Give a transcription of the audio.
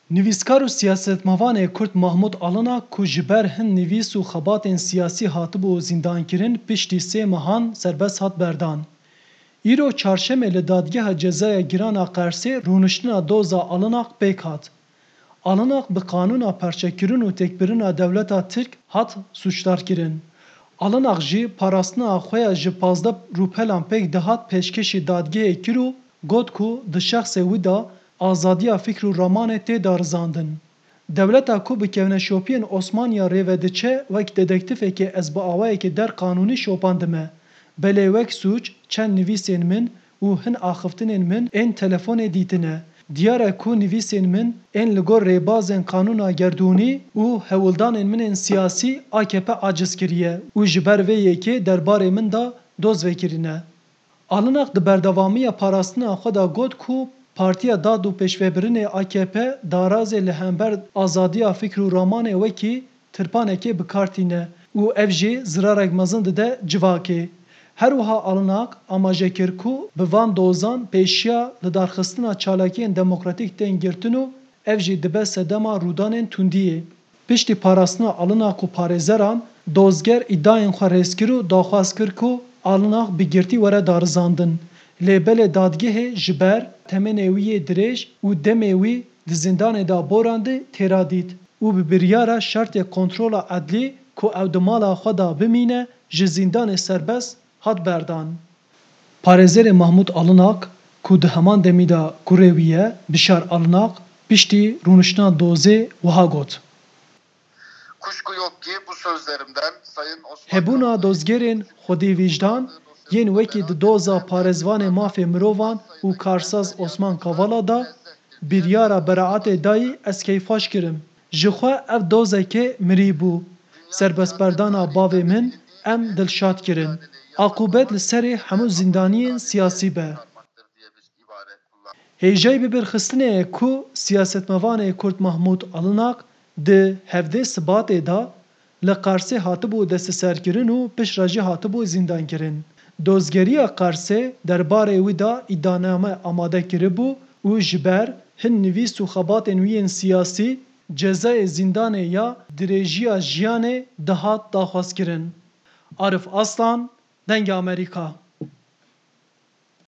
Nivîskar û siyasetmevanê Kurd Mahmud Alina ku ji ber hin nivîs û xebatên siyasî hatibû zîndankirin piştî sê mehan serbest hat berdan. Îro çarşemê li Dadgeha Cezaya Giran a Qersê rûniştina doza Alinak pêk hat. Alinak bi qanûna perçekirin û têkbirina dewleta Tirk hat suçdarkirin. Alinak jî parastina xwe ya ji 15 rûpelan pêk dihat pêşkêşî dadgehê kir û got ku di şexsê wî de azadiya fikr û ramanê tê darizandin. Dewleta ku bi kevneşopiyên Osmaniya rêve diçe wek dedektifekê ez bi awayekî derqanûnî şopandime. Belê wek sûç çend nivîsên min û hin axiftinên min ên telefonê dîtine. Diyar e ku nivîsên min ên li gor rêbazên qanûna gerdûnî û hewildanên min ên siyasî AKP aciz kiriye û ji ber vê yekê derbarê min de doz vekirine. Alinak di berdewamiya parastina xwe de got ku Partiya Dad û Pêşvebirinê AKP darazê li hember azadiya fikr û ramanê wekî tirpanekê bikartîne û ev jê zirarek mezin dide civakê. Her wiha Alinak amaje kir ku bi van dozan pêşiya li darxistina çalakiyên demokratîk tên girtin û ev jî dibe sedema rûdanên tundiyê. Piştî parastina Alinak û parêzeran, dozger îdayên xwe rêzkir û daxwaz kir ku Alinak bi girtî were darizandin. Lê belê dadgehê ji ber temenê wî yê dirêj û demê wî di zindanê de borandî têra dît û bi biryara şertê kontrola edlî ku ew di mala xwe de bimîne ji zindanê serbest hat berdan. Parêzerê Mahmud Alinak ku di heman demî de kurê wî ye, Bişar Alinak piştî rûniştina dozê wiha got. Kuşku yok ki bu sözlerimden Sayın Osman Hebûna dozgerên xwedîvîjdan yên wekî di doza parêzvanê mafê mirovan û karsaz Osman Kavala da biryara beraetê dayî ez keyfaş kirim. Ji xwe ev dozekê mirî bû. Serbestberdana bavê min em dilşad kirin. Aqubet li serê hemû zindaniyên siyasî be. Hêjayî bibirxistinê ku siyasetmevanê Kurd Mahmud Alinak di hevdê Sibatê de li Qersê hatibû desteserkirin û piştre jî hatibû zîndankirin. Dozgeriya Qersê derbarê wî de îdaname amade kiribû û ji ber hin nivîs û xebatên wî yên siyasî cezayê zîndanê ya dirêjiya jiyanê dihat daxwazkirin. Arif Aslan, Dengê Amerîka.